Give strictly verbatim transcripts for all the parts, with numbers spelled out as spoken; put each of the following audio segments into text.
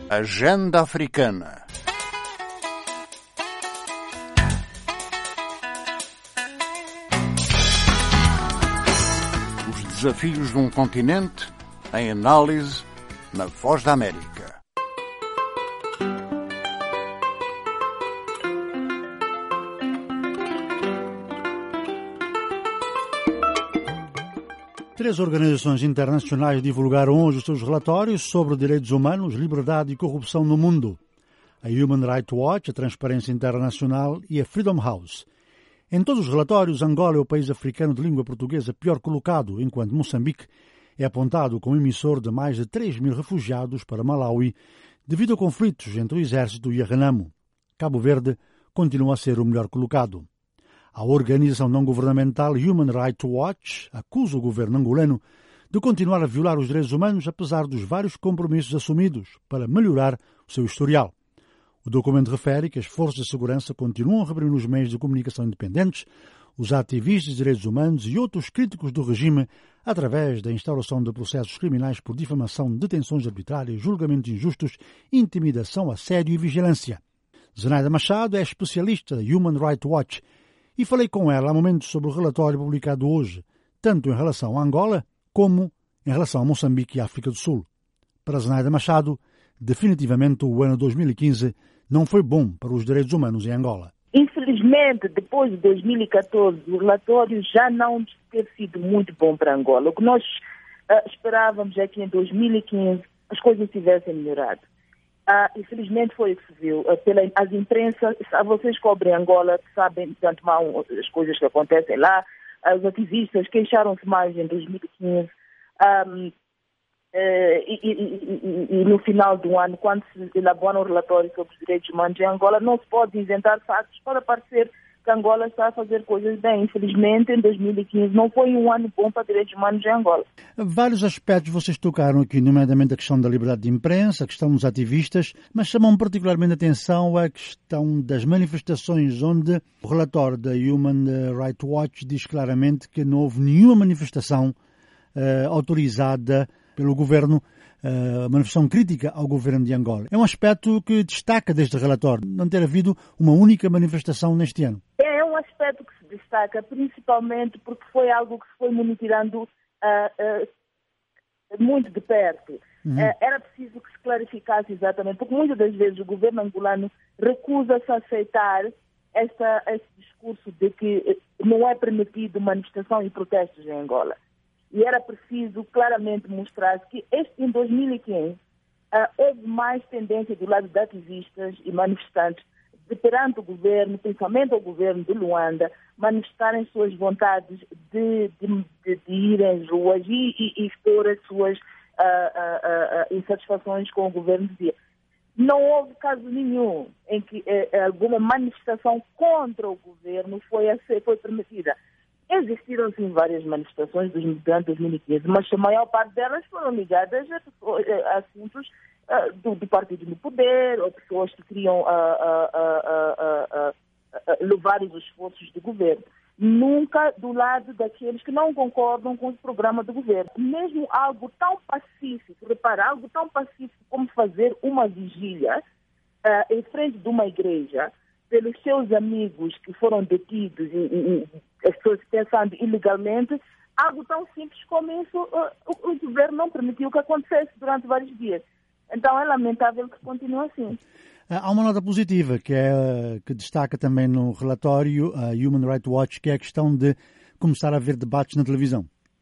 Agenda Africana. Os desafios de um continente em análise na Voz da América. Três organizações internacionais divulgaram hoje os seus relatórios sobre direitos humanos, liberdade e corrupção no mundo. A Human Rights Watch, a Transparência Internacional e a Freedom House. Em todos os relatórios, Angola é o país africano de língua portuguesa pior colocado, enquanto Moçambique é apontado como emissor de mais de três mil refugiados para Malawi devido a conflitos entre o exército e a Renamo. Cabo Verde continua a ser o melhor colocado. A organização não-governamental Human Rights Watch acusa o governo angolano de continuar a violar os direitos humanos apesar dos vários compromissos assumidos para melhorar o seu historial. O documento refere que as forças de segurança continuam a reprimir os meios de comunicação independentes, os ativistas de direitos humanos e outros críticos do regime através da instauração de processos criminais por difamação, detenções arbitrárias, julgamentos injustos, intimidação, assédio e vigilância. Zenaida Machado é especialista da Human Rights Watch e falei com ela há momentos sobre o relatório publicado hoje, tanto em relação a Angola como em relação a Moçambique e África do Sul. Para Zenaida Machado, definitivamente o ano dois mil e quinze não foi bom para os direitos humanos em Angola. Infelizmente, depois de dois mil e catorze, o relatório já não ter sido muito bom para Angola. O que nós uh, esperávamos é que em dois mil e quinze as coisas tivessem melhorado. Uh, infelizmente foi o que se viu. Uh, pela, as imprensas, vocês cobrem Angola, sabem de antemão as coisas que acontecem lá. Os ativistas queixaram-se mais em dois mil e quinze. Um, uh, e, e, e, e no final do ano, quando se elabora um relatório sobre os direitos humanos em Angola, não se pode inventar fatos para parecer que Angola está a fazer coisas bem. Infelizmente, em dois mil e quinze não foi um ano bom para direitos humanos em Angola. Vários aspectos vocês tocaram aqui, nomeadamente a questão da liberdade de imprensa, a questão dos ativistas, mas chamam particularmente a atenção a questão das manifestações, onde o relatório da Human Rights Watch diz claramente que não houve nenhuma manifestação uh, autorizada pelo governo, uh, manifestação crítica ao governo de Angola. É um aspecto que destaca deste relatório, não ter havido uma única manifestação neste ano. É um aspecto que se destaca, principalmente porque foi algo que se foi monitorando uh, uh, muito de perto. Uhum. Uh, era preciso que se clarificasse exatamente, porque muitas das vezes o governo angolano recusa-se a aceitar esta, este discurso de que não é permitido manifestação e protestos em Angola. E era preciso claramente mostrar que este, em dois mil e quinze uh, houve mais tendência do lado de ativistas e manifestantes de perante o governo, principalmente o governo de Luanda, manifestarem suas vontades de, de, de, de ir às ruas e, e, e expor as suas uh, uh, uh, insatisfações com o governo. Não houve caso nenhum em que uh, alguma manifestação contra o governo foi, a ser, foi permitida. Existiram, sim, várias manifestações durante dois mil e quinze, mas a maior parte delas foram ligadas a, a assuntos uh, do, do partido no poder, ou pessoas que queriam uh, uh, uh, uh, uh, uh, levar os esforços do governo. Nunca do lado daqueles que não concordam com o programa do governo. Mesmo algo tão pacífico, repara, algo tão pacífico como fazer uma vigília uh, em frente de uma igreja, pelos seus amigos que foram detidos e, e, e as pessoas pensando ilegalmente, algo tão simples como isso, uh, o, o governo não permitiu que acontecesse durante vários dias. Então é lamentável que continue assim. Há uma nota positiva que, é, que destaca também no relatório a Human Rights Watch, que é a questão de começar a haver debates na televisão.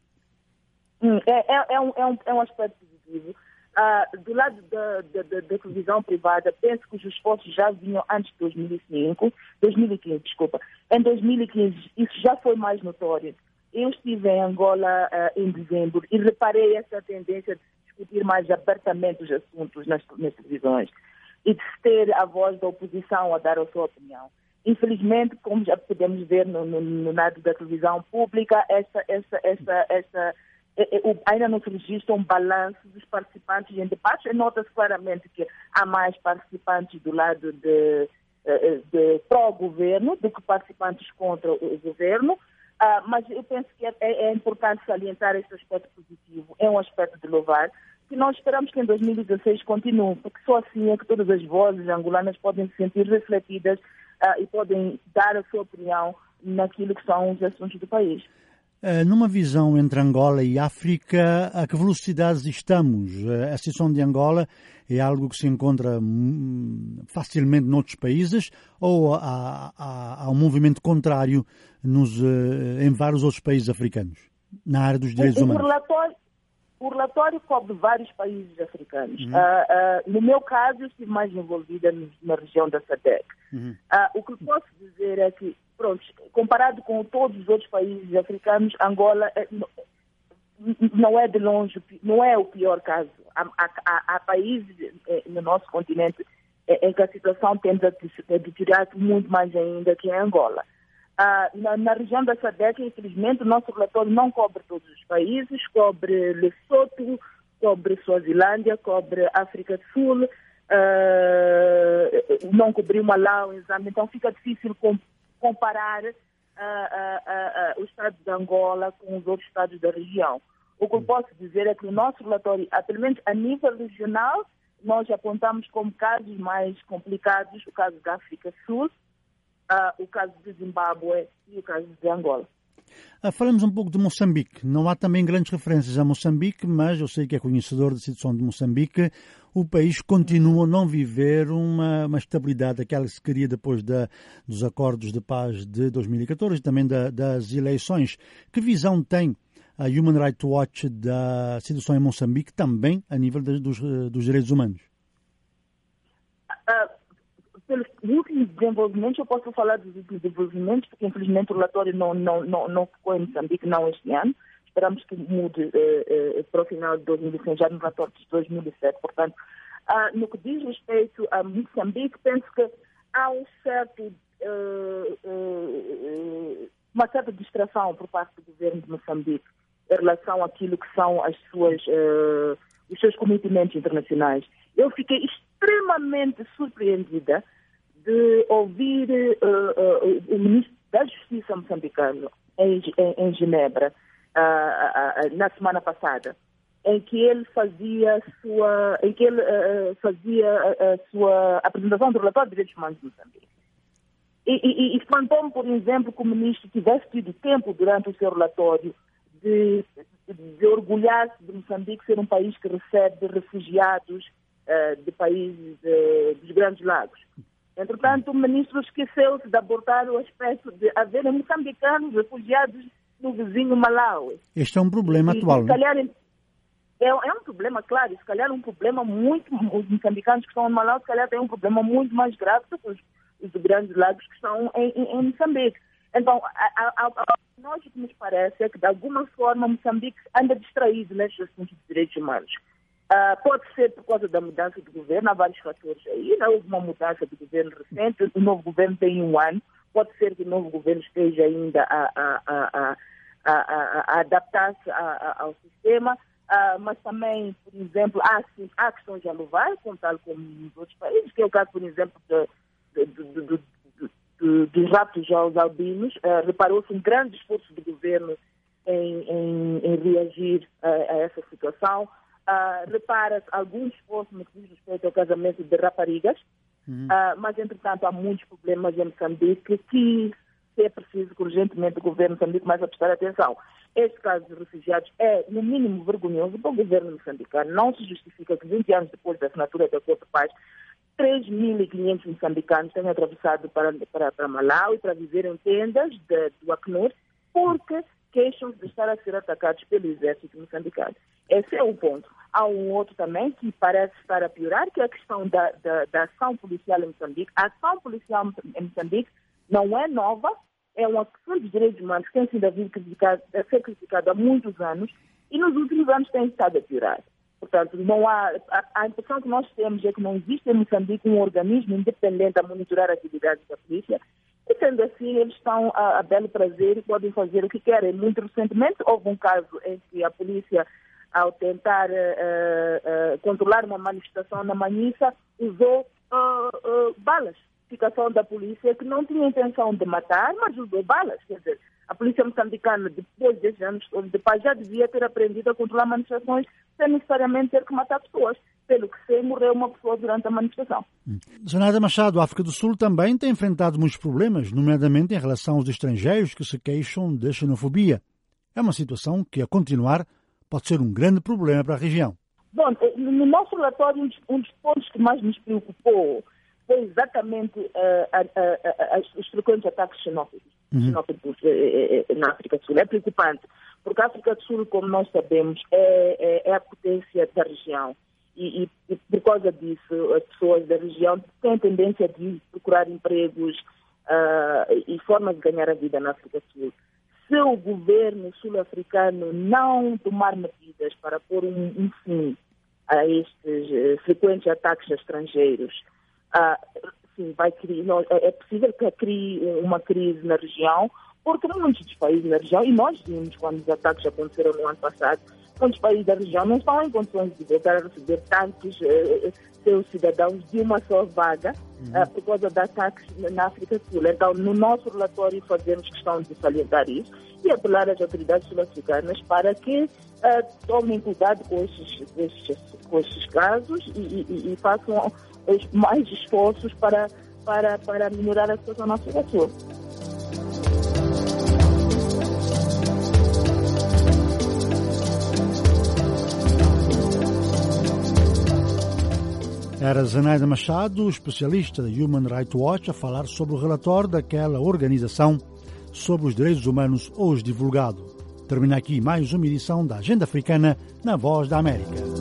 Hum, é, é, é, um, é, um, é um aspecto positivo. Uh, do lado da, da, da, da televisão privada, penso que os esforços já vinham antes de dois mil e cinco, dois mil e quinze, desculpa. Em dois mil e quinze isso já foi mais notório. Eu estive em Angola uh, em dezembro e reparei essa tendência de discutir mais abertamente os assuntos nas, nas televisões e de ter a voz da oposição a dar a sua opinião. Infelizmente, como já podemos ver no, no, no lado da televisão pública, essa, essa, essa, essa ainda não se registra um balanço dos participantes em debates. Nota-se claramente que há mais participantes do lado de, de pró-governo do que participantes contra o governo, uh, mas eu penso que é, é importante salientar esse aspecto positivo, é um aspecto de louvar. que nós esperamos que em dois mil e dezesseis continue, porque só assim é que todas as vozes angolanas podem se sentir refletidas uh, e podem dar a sua opinião naquilo que são os assuntos do país. Numa visão entre Angola e África, a que velocidades estamos? A situação de Angola é algo que se encontra facilmente noutros países ou há, há, há um movimento contrário nos, em vários outros países africanos, na área dos direitos o, humanos? O relatório, o relatório cobre vários países africanos. Uhum. Uh, uh, no meu caso, eu estive mais envolvida na região da SADC. Uhum. Uh, o que posso dizer é que, pronto, comparado com todos os outros países africanos, Angola é, não é de longe, não é o pior caso. Há, há, há países no nosso continente em que a situação tende a deteriorar muito mais ainda que em Angola. Ah, na, na região da SADC, infelizmente, o nosso relatório não cobre todos os países, cobre Lesotho, cobre Suazilândia, cobre África do Sul, ah, não cobriu Malawi, então fica difícil com, comparar ah, ah, ah, o estado de Angola com os outros estados da região. O que eu posso dizer é que o nosso relatório, pelo menos a nível regional, nós apontamos como casos mais complicados o caso da África do Sul, Uh, o caso de Zimbábue e o caso de Angola. Ah, falamos um pouco de Moçambique. Não há também grandes referências a Moçambique, mas eu sei que é conhecedor da situação de Moçambique. O país continua a não viver uma, uma estabilidade, aquela que se queria depois da, dos acordos de paz de dois mil e catorze e também da, das eleições. Que visão tem a Human Rights Watch da situação em Moçambique, também a nível de, dos, dos direitos humanos? Uh, Pelos últimos desenvolvimentos, eu posso falar dos últimos desenvolvimentos, porque infelizmente o relatório não, não, não, não ficou em Moçambique, não este ano. Esperamos que mude eh, eh, para o final de dois mil e cinco, já no relatório de dois mil e sete. Portanto, ah, no que diz respeito a Moçambique, penso que há um certo, eh, eh, uma certa distração por parte do governo de Moçambique em relação àquilo que são as suas, eh, os seus compromissos internacionais. Eu fiquei extremamente surpreendida de ouvir uh, uh, o ministro da Justiça moçambicano em, em, em Genebra uh, uh, uh, na semana passada, em que ele fazia sua, em que ele uh, fazia a, a sua apresentação do relatório de direitos humanos de Moçambique. E, e, e espantou-me, por exemplo, que o ministro tivesse tido tempo durante o seu relatório de, de, de orgulhar-se de Moçambique ser um país que recebe refugiados uh, de países uh, dos Grandes Lagos. Entretanto, o ministro esqueceu-se de abordar o aspecto de haver moçambicanos refugiados no vizinho Malawi. Este é um problema e, atual, e, se calhar, é, é um problema, claro, se calhar um problema muito... Os moçambicanos que estão no Malawi, se calhar, têm um problema muito mais grave do que os, os grandes lagos que estão em, em, em Moçambique. Então, a, a, a, a nós o que nos parece é que, de alguma forma, Moçambique anda distraído nestes assuntos de direitos humanos. Uh, pode ser por causa da mudança de governo, há vários fatores aí. Não houve uma mudança de governo recente, o novo governo tem um ano, pode ser que o novo governo esteja ainda a, a, a, a, a, a adaptar-se ao sistema, uh, mas também, por exemplo, há, sim, há questões a louvar, como tal como nos outros países, que é o caso, por exemplo, de, de, de, de, de, de, dos raptos aos albinos. Uh, reparou-se um grande esforço do governo em, em, em reagir a, a essa situação. Uh, repara-se algum esforço no que diz respeito ao casamento de raparigas, uhum. uh, mas, entretanto, há muitos problemas em Moçambique que é preciso que urgentemente o governo de Moçambique comece a prestar atenção. Este caso dos refugiados é, no mínimo, vergonhoso para o governo moçambicano. Não se justifica que, vinte anos depois da assinatura do Acordo de Paz, três mil e quinhentos moçambicanos tenham atravessado para, para, para Malawi para viver em tendas de, do Acnur, porque queixam-se de estar a ser atacados pelo exército moçambicano. Esse é um ponto. Há um outro também que parece estar a piorar, que é a questão da, da, da ação policial em Moçambique. A ação policial em Moçambique não é nova, é uma questão de direitos humanos que tem sido a, criticado, a ser criticada há muitos anos e nos últimos anos tem estado a piorar. Portanto, não há, a, a impressão que nós temos é que não existe em Moçambique um organismo independente a monitorar as atividades da polícia. E, sendo assim, eles estão a, a belo prazer e podem fazer o que querem. Muito recentemente, houve um caso em que a polícia, ao tentar uh, uh, controlar uma manifestação na Manhissa, usou uh, uh, balas. Ficação da polícia que não tinha intenção de matar, mas usou balas. Quer dizer, A polícia moçambicana, depois desses anos todos de paz, já devia ter aprendido a controlar manifestações sem necessariamente ter que matar pessoas. Pelo que sei, morreu uma pessoa durante a manifestação. Zenaida Machado, a África do Sul também tem enfrentado muitos problemas, nomeadamente em relação aos estrangeiros que se queixam de xenofobia. É uma situação que, a continuar, pode ser um grande problema para a região. Bom, no nosso relatório, um dos pontos que mais nos preocupou foi exatamente uh, a, a, a, os frequentes ataques xenófobos, uhum. xenófobos uh, uh, na África do Sul. É preocupante, porque a África do Sul, como nós sabemos, é, é, é a potência da região. E, e, e por causa disso, as pessoas da região têm a tendência de procurar empregos uh, e formas de ganhar a vida na África do Sul. Se o governo sul-africano não tomar medidas para pôr um, um fim a estes uh, frequentes ataques a estrangeiros, uh, sim, vai criar, é possível que crie uma crise na região, porque muitos dos países da região, e nós vimos quando os ataques aconteceram no ano passado, muitos países da região não estão em condições de voltar a receber tantos uh, seus cidadãos de uma só vaga uhum. uh, por causa de ataques na África do Sul. Então, no nosso relatório fazemos questão de salientar isso e apelar às autoridades sul-africanas para que uh, tomem cuidado com estes, estes, com estes casos e, e, e façam os mais esforços para, para, para melhorar a situação na África do Sul. Era Zenaida Machado, especialista da Human Rights Watch, a falar sobre o relatório daquela organização sobre os direitos humanos hoje divulgado. Termina aqui mais uma edição da Agenda Africana na Voz da América.